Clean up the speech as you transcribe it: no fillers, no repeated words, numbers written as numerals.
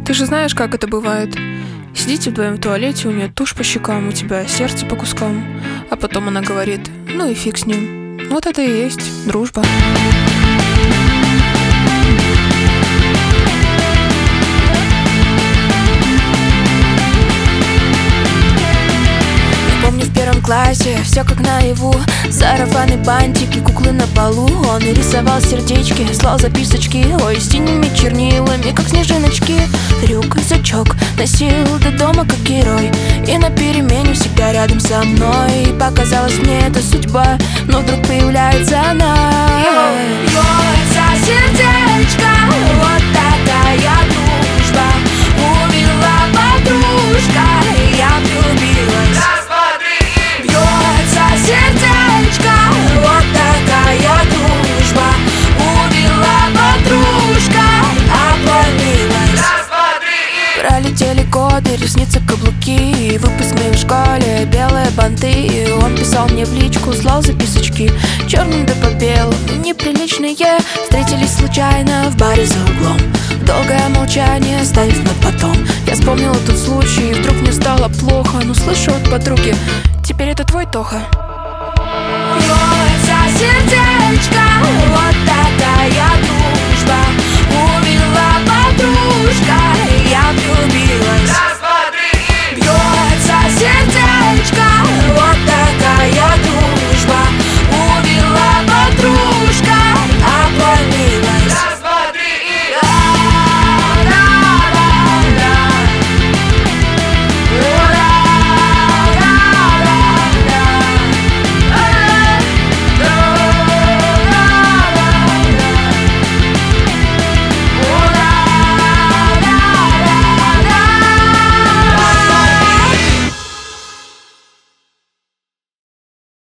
Ты же знаешь, как это бывает. Сидите вдвоем в туалете, у нее тушь по щекам, у тебя сердце по кускам. А потом она говорит: ну и фиг с ним. Вот это и есть дружба. Помню, в первом классе все как наяву. Сарафаны, бантики, куклы на полу. Он и рисовал сердечки, слал записочки. Ой, с синими чернилами, как снежиночки. Рюкзачок носил до дома как герой. И на перемене всегда рядом со мной. Показалось мне это судьба, но вдруг появляется она. Бьется сердечко, вот такая дружба. Увела подружка, я влюбилась. Сердечко, вот такая дружба. Увела подружка, обломилась. Раз, два, три. Пролетели годы, ресницы, каблуки. Выпускные в школе, белые банты. Он писал мне в личку, слал записочки черным да по белому, неприличные. Встретились случайно в баре за углом. Долгое молчание, оставив на потом. Я вспомнила тот случай, и вдруг мне стало плохо. Но слышу от подруги: теперь это твой Тоха. Бьется сердечко, вот такая